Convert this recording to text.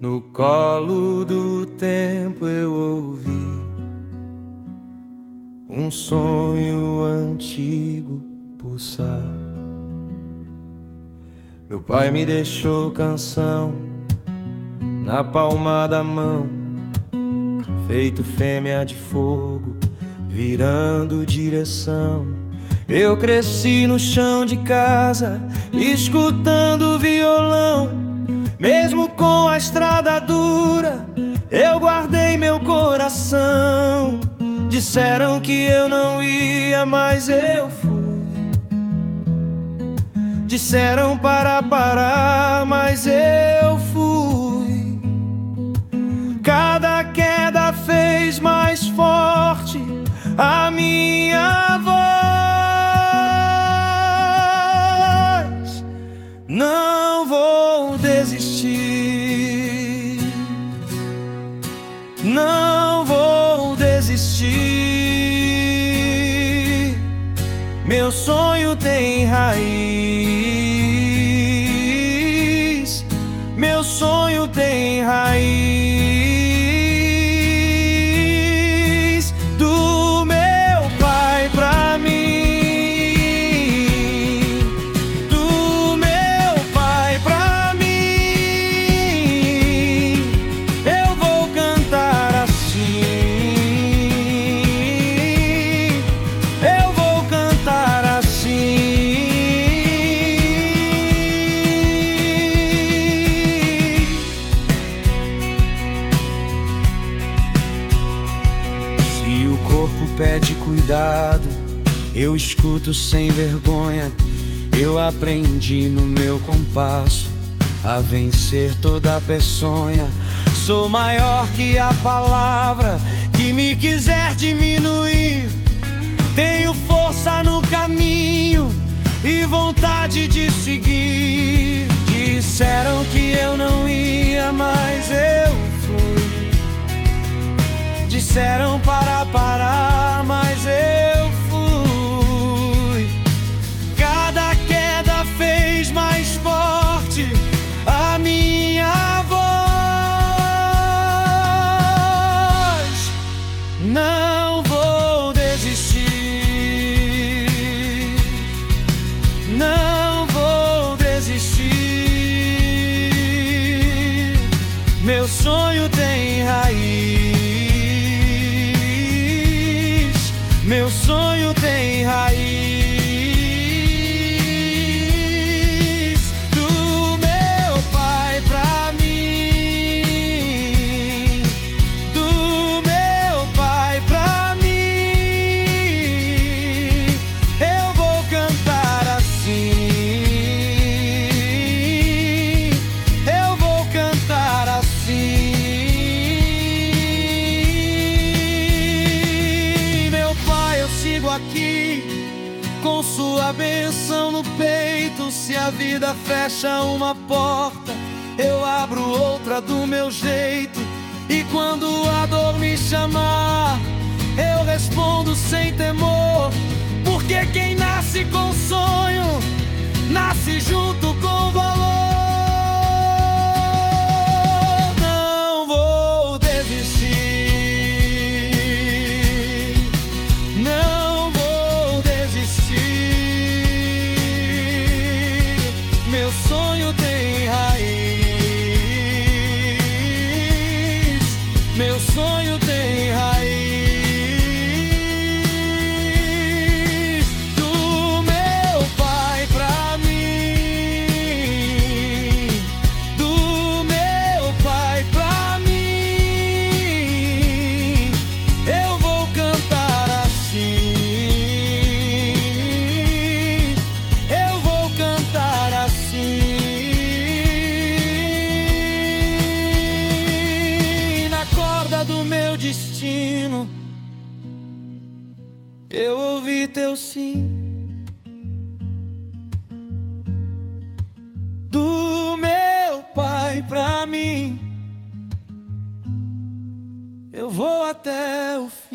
No colo do tempo eu ouvi um sonho antigo pulsar. Meu pai me deixou canção na palma da mão, feito fêmea de fogo, virando direção. Eu cresci no chão de casa, escutando violão. Mesmo com a estrada dura, eu guardei meu coração. Disseram que eu não ia, mas eu fui. Disseram para parar, mas eu fui. Cada queda fez mais forte a minha voz. Não vou desistir, não vou desistir. Meu sonho tem raiz, meu sonho tem raiz. Do meu pai pra mim, do meu pai pra mim, eu vou cantar assim, eu vou cantar assim. Se o corpo pede cuidado, eu escuto sem vergonha. Eu aprendi no meu compasso a vencer toda a peçonha. Sou maior que a palavra que me quiser diminuir. Tenho força no caminho e vontade de seguir. Disseram que eu não ia, mas eu fui. Disseram para parar, mas eu fui. Cada queda fez mais forte a minha voz. Não vou desistir, não vou desistir. Meu sonho tem raiz, meu sonho tem raiz. Do meu pai pra mim, do meu pai pra mim, eu vou cantar assim, eu vou cantar assim. Meu pai, eu sigo aqui com sua bênção no peito. Se a vida fecha uma porta, eu abro outra do meu jeito. E quando a dor me chamar, eu respondo sem temor. Porque quem nasce com sonho, nasce junto com valor. Não vou desistir, não vou desistir. Meu sonho tem raiz, meu sonho tem raiz. Do meu pai pra mim, do meu pai pra mim, eu vou cantar assim, eu vou cantar assim. Na corda do meu destino, eu ouvi teu sim. Do meu pai pra mim, eu vou até o fim.